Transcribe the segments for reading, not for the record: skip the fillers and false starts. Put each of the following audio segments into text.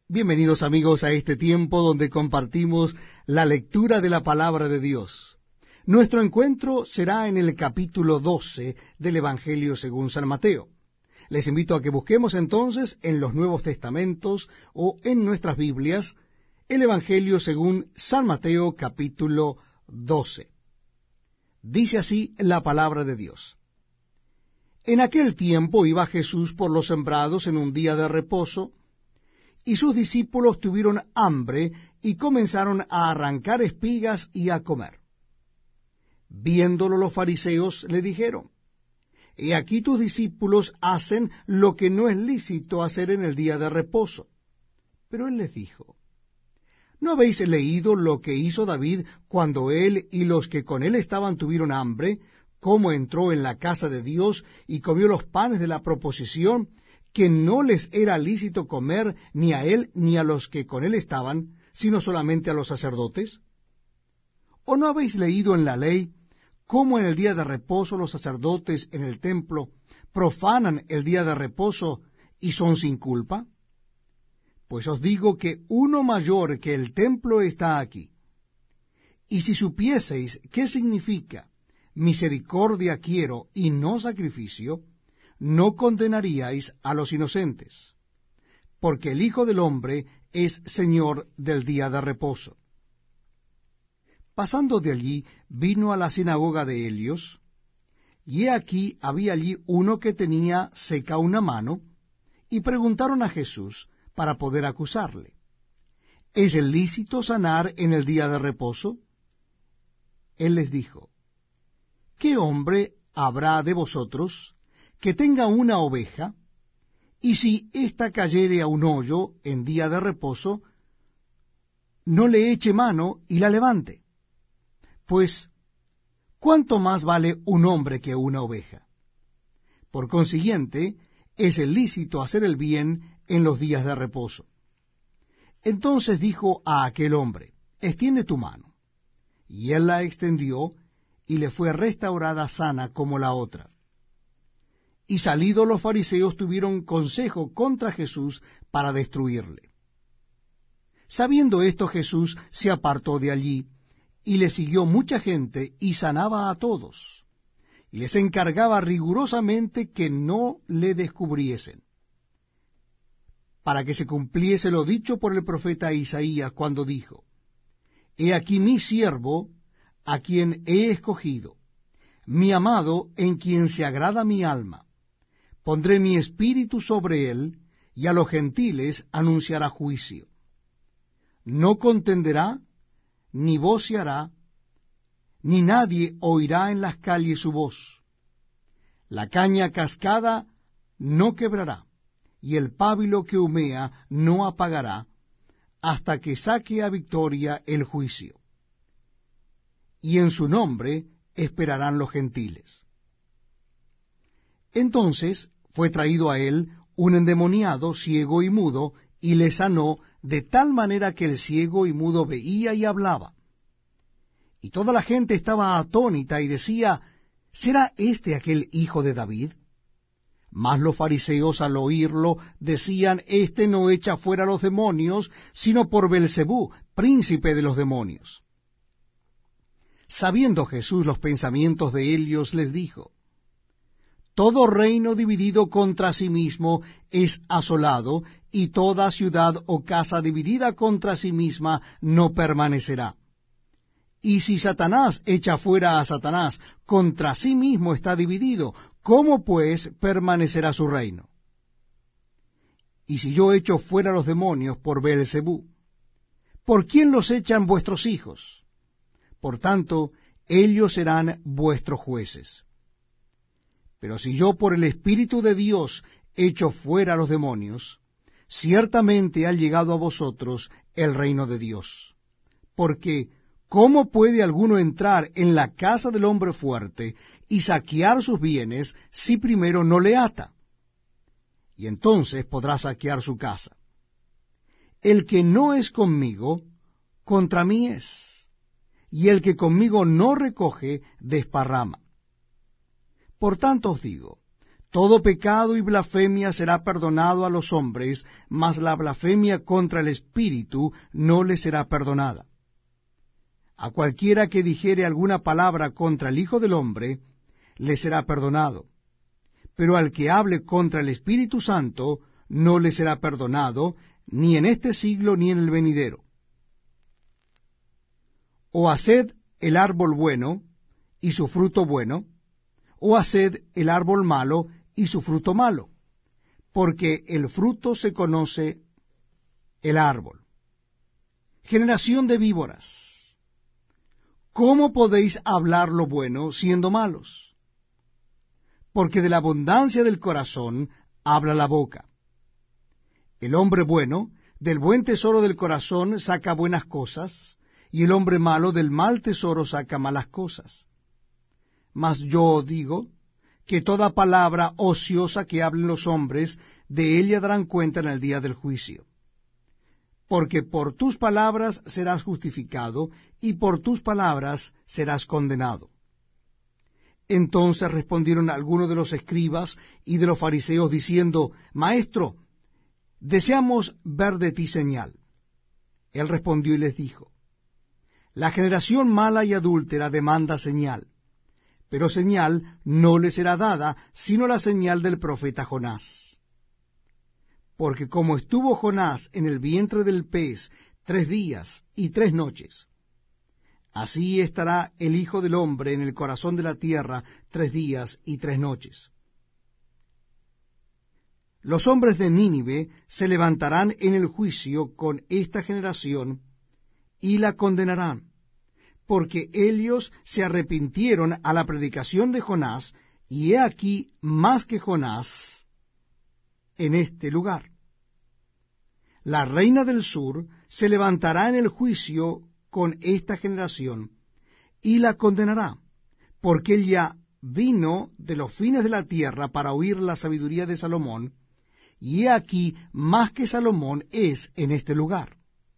Bienvenidos amigos a este tiempo donde compartimos la lectura de la palabra de Dios. Nuestro encuentro será en el capítulo 12 del Evangelio según San Mateo. Les invito a que busquemos entonces en los Nuevos Testamentos o en nuestras Biblias el Evangelio según San Mateo capítulo 12. Dice así la palabra de Dios. En aquel tiempo iba Jesús por los sembrados en un día de reposo, y sus discípulos tuvieron hambre y comenzaron a arrancar espigas y a comer. Viéndolo los fariseos le dijeron: He aquí tus discípulos hacen lo que no es lícito hacer en el día de reposo. Pero él les dijo: ¿No habéis leído lo que hizo David cuando él y los que con él estaban tuvieron hambre, cómo entró en la casa de Dios y comió los panes de la proposición, que no les era lícito comer ni a él ni a los que con él estaban, sino solamente a los sacerdotes? ¿O no habéis leído en la ley cómo en el día de reposo los sacerdotes en el templo profanan el día de reposo y son sin culpa? Pues os digo que uno mayor que el templo está aquí. Y si supieseis qué significa misericordia quiero y no sacrificio, no condenaríais a los inocentes, porque el Hijo del Hombre es Señor del día de reposo. Pasando de allí, vino a la sinagoga de Helios, y he aquí había allí uno que tenía seca una mano, y preguntaron a Jesús para poder acusarle: ¿Es lícito sanar en el día de reposo? Él les dijo: ¿Qué hombre habrá de vosotros que tenga una oveja, y si ésta cayere a un hoyo en día de reposo, no le eche mano y la levante? Pues, ¿cuánto más vale un hombre que una oveja? Por consiguiente, es lícito hacer el bien en los días de reposo. Entonces dijo a aquel hombre: extiende tu mano. Y él la extendió, y le fue restaurada sana como la otra. Y salidos los fariseos tuvieron consejo contra Jesús para destruirle. Sabiendo esto, Jesús se apartó de allí, y le siguió mucha gente, y sanaba a todos, y les encargaba rigurosamente que no le descubriesen, para que se cumpliese lo dicho por el profeta Isaías, cuando dijo: He aquí mi siervo, a quien he escogido, mi amado, en quien se agrada mi alma. Pondré mi espíritu sobre él, y a los gentiles anunciará juicio. No contenderá, ni voceará, ni nadie oirá en las calles su voz. La caña cascada no quebrará, y el pábilo que humea no apagará, hasta que saque a victoria el juicio. Y en su nombre esperarán los gentiles. Entonces fue traído a él un endemoniado, ciego y mudo, y le sanó, de tal manera que el ciego y mudo veía y hablaba. Y toda la gente estaba atónita y decía: ¿será este aquel hijo de David? Mas los fariseos al oírlo decían: Este no echa fuera los demonios, sino por Beelzebú, príncipe de los demonios. Sabiendo Jesús los pensamientos de ellos, les dijo: Todo reino dividido contra sí mismo es asolado, y toda ciudad o casa dividida contra sí misma no permanecerá. Y si Satanás echa fuera a Satanás, contra sí mismo está dividido, ¿cómo pues permanecerá su reino? Y si yo echo fuera los demonios por Beelzebú, ¿por quién los echan vuestros hijos? Por tanto, ellos serán vuestros jueces. Pero si yo por el Espíritu de Dios echo fuera los demonios, ciertamente ha llegado a vosotros el reino de Dios. Porque, ¿cómo puede alguno entrar en la casa del hombre fuerte y saquear sus bienes si primero no le ata? Y entonces podrá saquear su casa. El que no es conmigo, contra mí es, y el que conmigo no recoge, desparrama. Por tanto os digo, Todo pecado y blasfemia será perdonado a los hombres, mas la blasfemia contra el Espíritu no le será perdonada. A cualquiera que dijere alguna palabra contra el Hijo del Hombre, le será perdonado. Pero al que hable contra el Espíritu Santo, no le será perdonado, ni en este siglo ni en el venidero. O haced el árbol bueno, y su fruto bueno, o haced el árbol malo, y su fruto malo, porque el fruto se conoce el árbol. Generación de víboras, ¿cómo podéis hablar lo bueno siendo malos? Porque de la abundancia del corazón habla la boca. El hombre bueno del buen tesoro del corazón saca buenas cosas, y el hombre malo del mal tesoro saca malas cosas. Mas yo digo que toda palabra ociosa que hablen los hombres, de ella darán cuenta en el día del juicio. Porque por tus palabras serás justificado, y por tus palabras serás condenado. Entonces respondieron algunos de los escribas y de los fariseos, diciendo, Maestro, deseamos ver de ti señal. Él respondió y les dijo, La generación mala y adúltera demanda señal, pero señal no le será dada, sino la señal del profeta Jonás. Porque como estuvo Jonás en el vientre del pez 3 días y 3 noches, así estará el Hijo del Hombre en el corazón de la tierra 3 días y 3 noches. Los hombres de Nínive se levantarán en el juicio con esta generación y la condenarán, porque ellos se arrepintieron a la predicación de Jonás, y he aquí más que Jonás en este lugar. La reina del sur se levantará en el juicio con esta generación, y la condenará, porque ella vino de los fines de la tierra para oír la sabiduría de Salomón, y he aquí más que Salomón es en este lugar.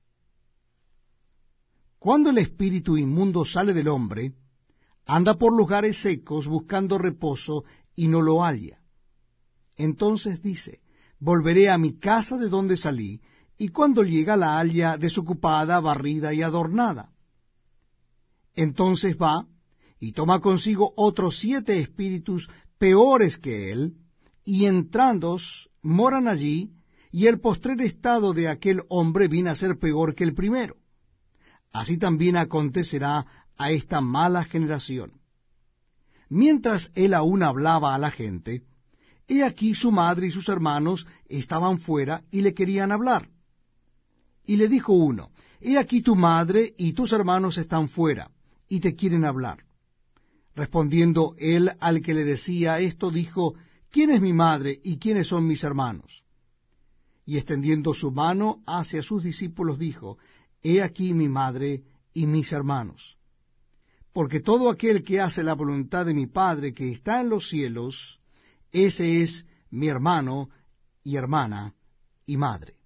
Cuando el espíritu inmundo sale del hombre, anda por lugares secos buscando reposo y no lo halla. Entonces dice, volveré a mi casa de donde salí, y cuando llega la halla desocupada, barrida y adornada. Entonces va y toma consigo otros 7 espíritus peores que él, y entrando moran allí, y el postrer estado de aquel hombre viene a ser peor que el primero. Así también acontecerá a esta mala generación. Mientras él aún hablaba a la gente, he aquí su madre y sus hermanos estaban fuera y le querían hablar. Y le dijo uno, he aquí tu madre y tus hermanos están fuera, y te quieren hablar. Respondiendo él al que le decía esto, dijo, ¿quién es mi madre y quiénes son mis hermanos? Y extendiendo su mano hacia sus discípulos, dijo, he aquí mi madre y mis hermanos. Porque todo aquel que hace la voluntad de mi Padre que está en los cielos, ese es mi hermano y hermana y madre.